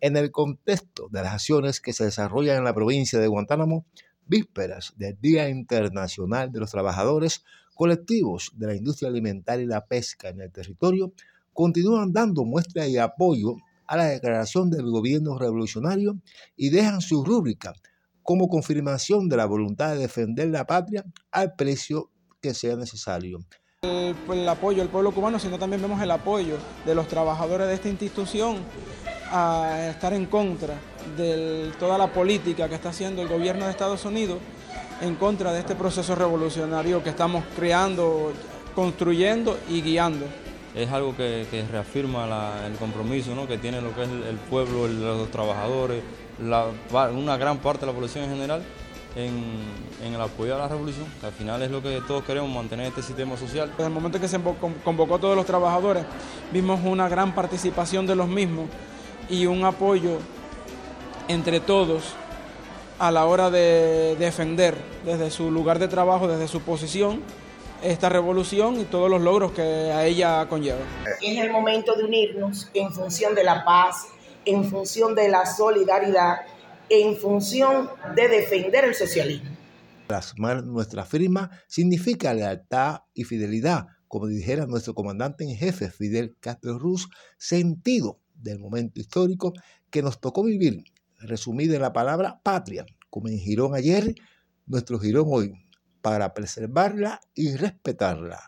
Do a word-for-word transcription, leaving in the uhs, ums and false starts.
en el contexto de las acciones que se desarrollan en la provincia de Guantánamo, vísperas del Día Internacional de los Trabajadores. Colectivos de la industria alimentaria y la pesca en el territorio continúan dando muestra de apoyo a la declaración del gobierno revolucionario y dejan su rúbrica como confirmación de la voluntad de defender la patria al precio que sea necesario. El, el apoyo del pueblo cubano, sino también vemos el apoyo de los trabajadores de esta institución a estar en contra de toda la política que está haciendo el gobierno de Estados Unidos en contra de este proceso revolucionario que estamos creando, construyendo y guiando. Es algo que, que reafirma la, el compromiso, ¿no?, que tiene lo que es el, el pueblo, el, los trabajadores, la, una gran parte de la población en general en, en el apoyo a la revolución, que al final es lo que todos queremos, mantener este sistema social. Desde el momento en que se convocó a todos los trabajadores, vimos una gran participación de los mismos y un apoyo entre todos a la hora de defender desde su lugar de trabajo, desde su posición, esta revolución y todos los logros que a ella conlleva. Es el momento de unirnos en función de la paz, en función de la solidaridad, en función de defender el socialismo. Plasmar nuestra firma significa lealtad y fidelidad, como dijera nuestro comandante en jefe Fidel Castro Ruz, sentido del momento histórico que nos tocó vivir, resumido en la palabra patria, como en Girón ayer, nuestro Girón hoy, para preservarla y respetarla.